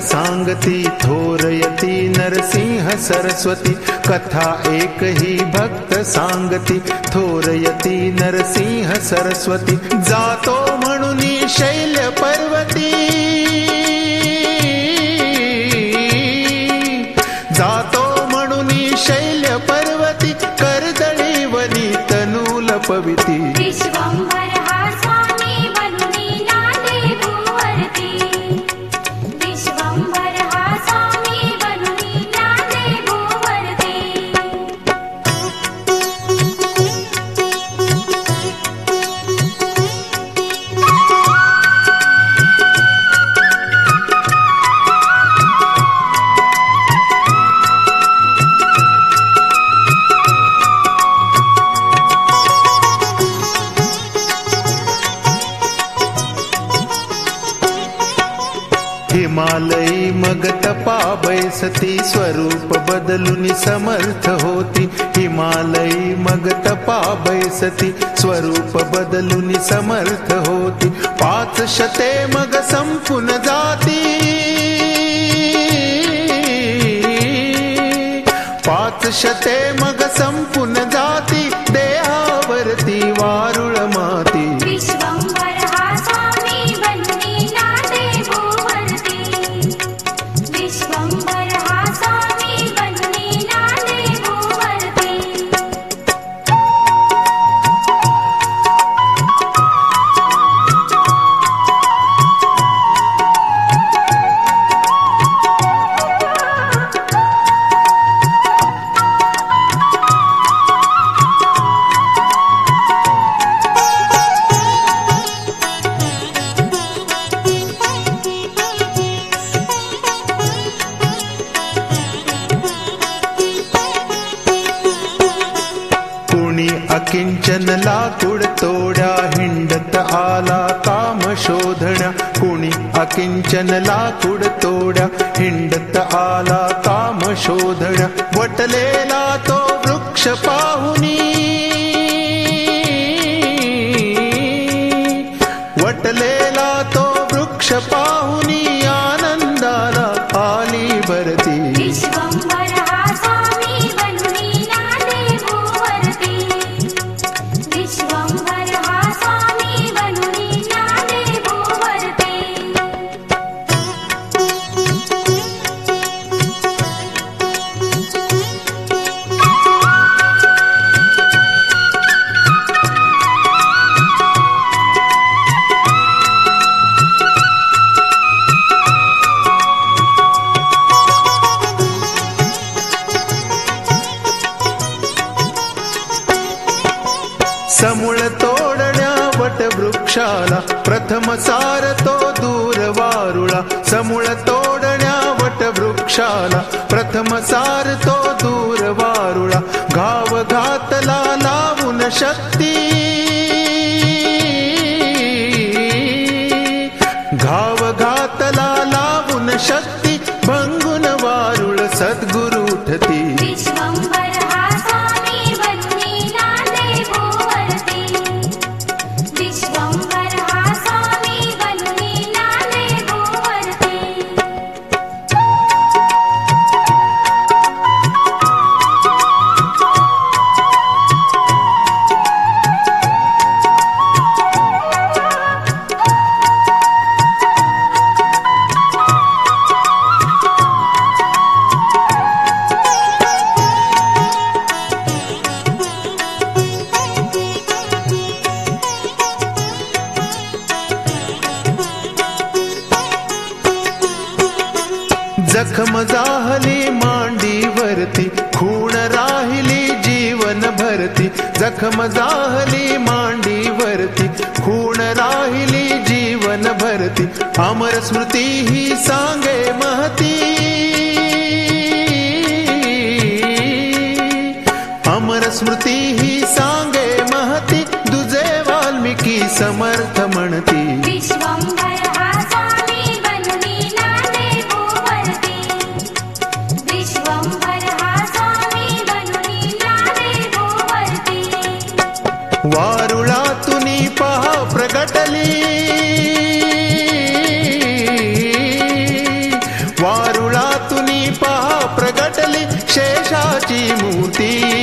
सांगती थोरयती नरसिंह सरस्वती. कथा एकही भक्त सांगती थोरयती नरसिंह सरस्वती. जातो म्हणून शैल्य पर्वती, जातो म्हणून शैल्य पर्वती. कर्दळी वनी तनू लपविती. विश्वंभर हा स्वामी वनुनी नांदे भूवरती. विश्वंभर हा स्वामी वनुनी नांदे भूवरती. हिमालयी मग तपा बैसती स्वरूप बदलून समर्थ होती. हिमालयी मग तपा बैसती स्वरूप बदलून समर्थ होती. 500 मग संपून जाती, 500 मग संपून जाती. देहावरती वारुळ माती. विश्वंभर हा स्वामी वनुनी नांदे भूवरती. विश्वंभर हा स्वामी वनुनी नांदे भूवरती. अकिंचन लाकूड तोड्या हिंडत आला काम शोधण्या. कुणी अकिंचन लाकूड तोड्या हिंडत आला काम शोधण्या. वटलेला तो वृक्ष पाहुनी, वटलेला तो वृक्ष पाहुनी. आनंदाला आली भरती. विश्वंभर हा स्वामी वनुनी नांदे भूवरती. विश्वंभर हा स्वामी वनुनी नांदे भूवरती. समूळ तोडण्या वटवृक्षाला प्रथम सार तो दूर वारुळा. समूळ तोडण्या वटवृक्षाला प्रथम सार तो दूर वारुळा. घाव घातला लावून शक्ती, घाव घातला लावून शक्ती. भंगुन वारुळ सद्गुरु उठती. विश्वंभर हा स्वामी वनुनी नांदे भूवरती. विश्वंभर हा स्वामी वनुनी नांदे भूवरती. जखम जाहली मांडीवरती खूण राहिली जीवन भरती. जखम जाहली मांडीवरती खूण राहिली जीवन भरती. अमर स्मृती ही सांगे महती, अमर स्मृती ही सांगे महती. दुजे वाल्मिकी समर्थ म्हणती. विश्वंभर हा स्वामी वनुनी नांदे भूवरती. विश्वंभर हा स्वामी वनुनी नांदे भूवरती. वारुळातुनी पहा प्रगटली, मूर्ती